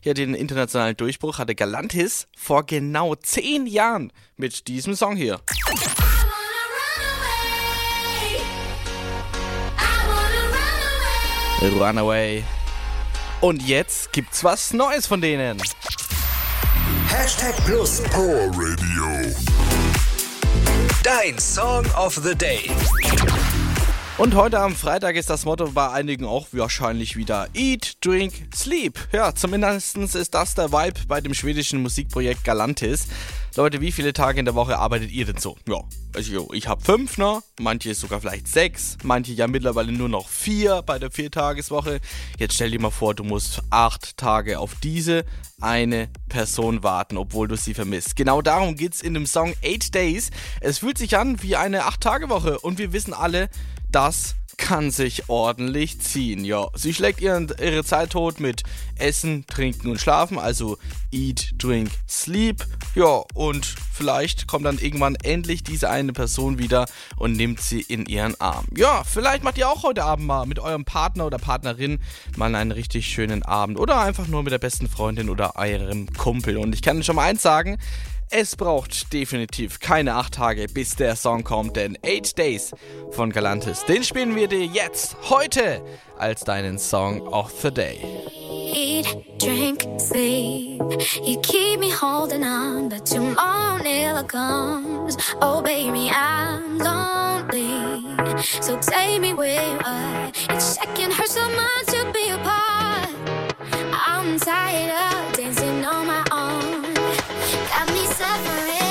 Ja, den internationalen Durchbruch hatte Galantis vor genau 10 Jahren mit diesem Song hier. Runaway. Und jetzt gibt's was Neues von denen. Hashtag Plus Power Radio. Dein Song of the Day. Und heute am Freitag ist das Motto bei einigen auch wahrscheinlich wieder Eat, Drink, Sleep. Ja, zumindest ist das der Vibe bei dem schwedischen Musikprojekt Galantis. Leute, wie viele Tage in der Woche arbeitet ihr denn so? Ja, also ich habe 5, ne? Manche sogar vielleicht 6, manche ja mittlerweile nur noch 4 bei der 4-Tages-Woche. Jetzt stell dir mal vor, du musst 8 Tage auf diese eine Person warten, obwohl du sie vermisst. Genau darum geht's in dem Song 8 Days. Es fühlt sich an wie eine 8-Tage-Woche und wir wissen alle, das kann sich ordentlich ziehen. Ja, sie schlägt ihre Zeit tot mit Essen, Trinken und Schlafen, also Eat, Drink, Sleep. Ja, und vielleicht kommt dann irgendwann endlich diese eine Person wieder und nimmt sie in ihren Arm. Ja, vielleicht macht ihr auch heute Abend mal mit eurem Partner oder Partnerin mal einen richtig schönen Abend oder einfach nur mit der besten Freundin oder eurem Kumpel. Und ich kann schon mal eins sagen, es braucht definitiv keine 8 Tage, bis der Song kommt, denn 8 Days von Galantis, den spielen wir dir jetzt, heute, als deinen Song of the Day. Eat, drink, sleep. You keep me holding on, but tomorrow never comes. Oh baby, I'm lonely, so take me where you are. Each second hurts so much to be apart. I'm tired of dancing on my own. Got me suffering.